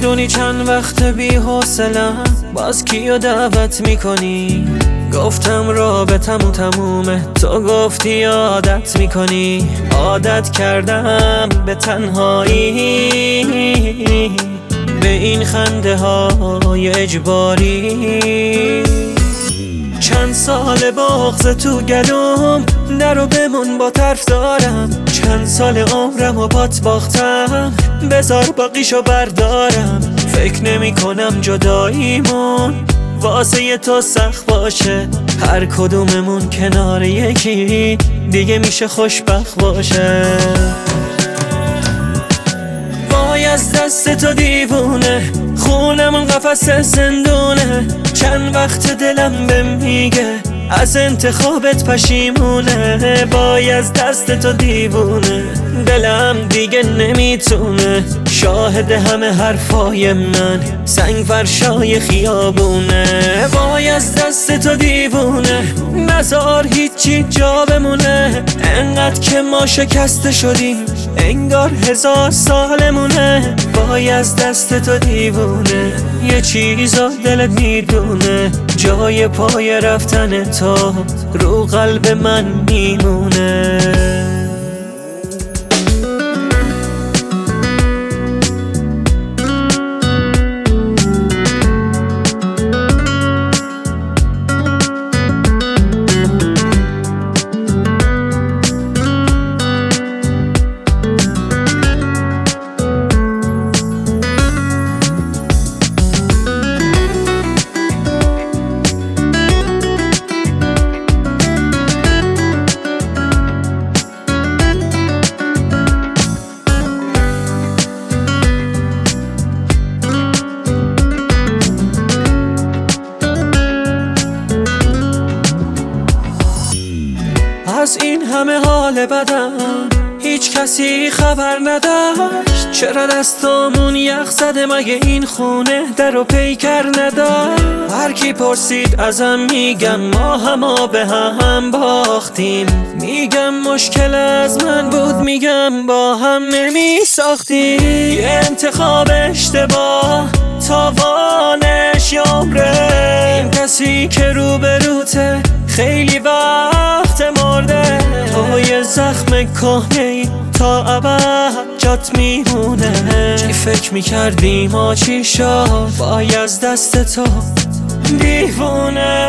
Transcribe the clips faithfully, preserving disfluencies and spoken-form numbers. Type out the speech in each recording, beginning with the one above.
میدونی چند وقت بی حوصله‌ام، باز کیو دعوت میکنی؟ گفتم رابطمون تمومه، تو گفتی عادت میکنی. عادت کردم به تنهایی، به این خنده های اجباری. چند سال بغض تو گلوم، نرو بمون با طرف دارم. چند سال عمرم و بات باختم، بذار باقیشو بردارم. فکر نمی کنم جداییمون واسه تو سخت باشه، هر کدوممون کنار یکی دیگه میشه خوشبخت باشه. وای از دست تو دیوونه، خونمون قفس زندونه. چند وقت دلم به میگه از انتخابت پشیمونه. وای از دست تو دیوونه، دلم دیگه نمیتونه. شاهد همه حرفای من سنگ فرشای خیابونه. وای از دست تو دیوونه، نزار هیچی جا بمونه. انقدر که ما شکسته شدیم انگار هزار سالمونه. وای از دست تو دیوونه، یه چیزا دلت میدونه. جای پای رفتن تو رو قلب من میمونه. از این همه حال بدم هیچ کسی خبر نداشت. چرا دستامون یخ زده، مگه این خونه در و پیکر نداشت؟ هر کی پرسید ازم میگم ما هما به هم باختیم. میگم مشکل از من بود، میگم با هم نمی ساختیم. یه انتخاب اشتباه تاوانش یامره. این کسی که روبروته خیلی وقت مرده. توی زخم کهنه‌ای تا ابد جات میمونه. چی فکر میکردی ما چی شد؟ وای از دست تو دیوونه.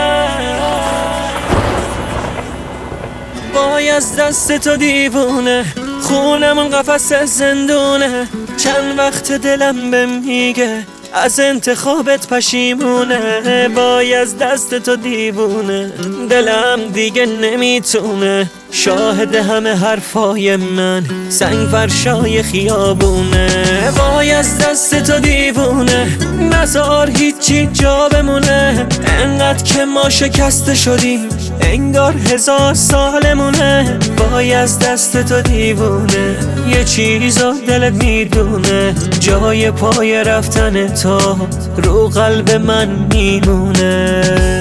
وای از دست تو دیوونه، خونمون قفس زندونه. چند وقت دلم به میگه از انتخابت پشیمونه. وای از دست تو دیوونه، دلم دیگه نمیتونه. شاهد همه حرفای من سنگ فرشای خیابونه. وای از دست تو دیوونه، نزار هیچی جا بمونه. انقدر که ما شکسته شدیم انگار هزار سالمونه. وای از دست تو دیوونه، یه چیزا دلت میدونه. جای پای رفتن تو رو قلب من میمونه.